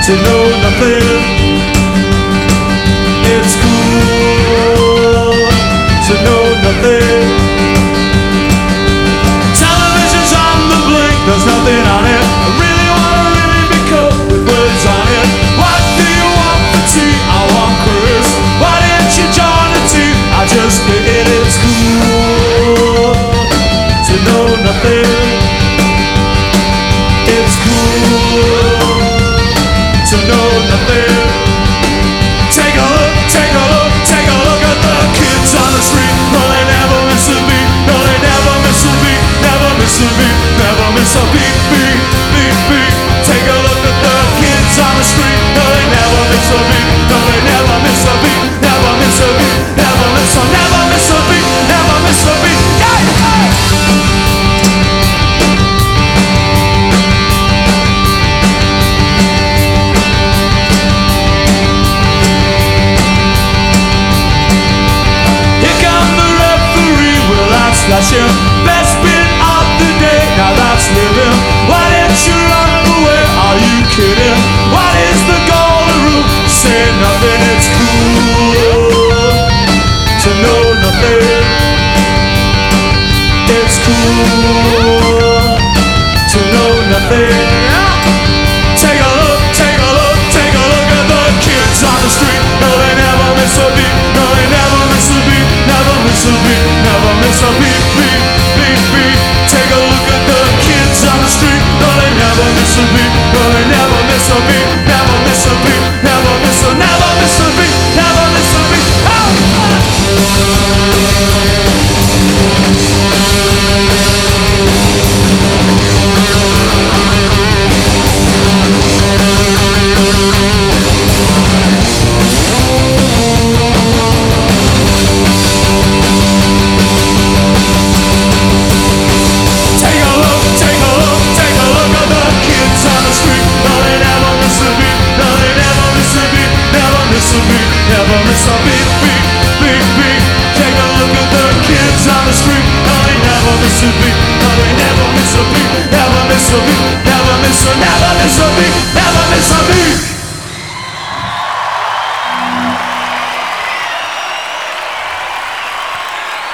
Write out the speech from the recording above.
to know nothing. It's cool to know nothing. Television's on the blink, there's nothing on it. I really wanna be cool with words on it. What do you want for tea? I want Chris. Why didn't you join the team? I just did it. It's cool to know nothing. It's cool to know nothing. Take a look, take a look, take a look at the kids on the street. No, they never miss a beat. No, they never miss a beat. Never miss a beat. Never miss a beat, beat, beat, beat. Take a look at the kids on the street. No, they never miss a beat. No, they never miss a beat. Never miss a beat. Never miss a, never miss a beat. Never miss a beat. Yeah, yeah. Flashing, best bit of the day, now that's living. Why didn't you run away? Are you kidding? What is the golden rule? Say nothing, it's cool to know nothing. It's cool to know nothing. Take a look, take a look, take a look at the kids on the street. No, they never miss a beat. No, they never miss a beat. Never miss a beat. Never miss a beat, beat, beat, beat. Take a look at the kids on the street. No, they never miss a beat. No, they never miss a beat. Never miss a beat. Never miss a, never miss a beat. Never miss a beat. Never miss a beat, beat, beat, beat. Take a look at the kids on the street. No, they never miss a beat. No, they never miss a beat. Never miss a beat. Never miss a, never miss a beat. Never miss a beat.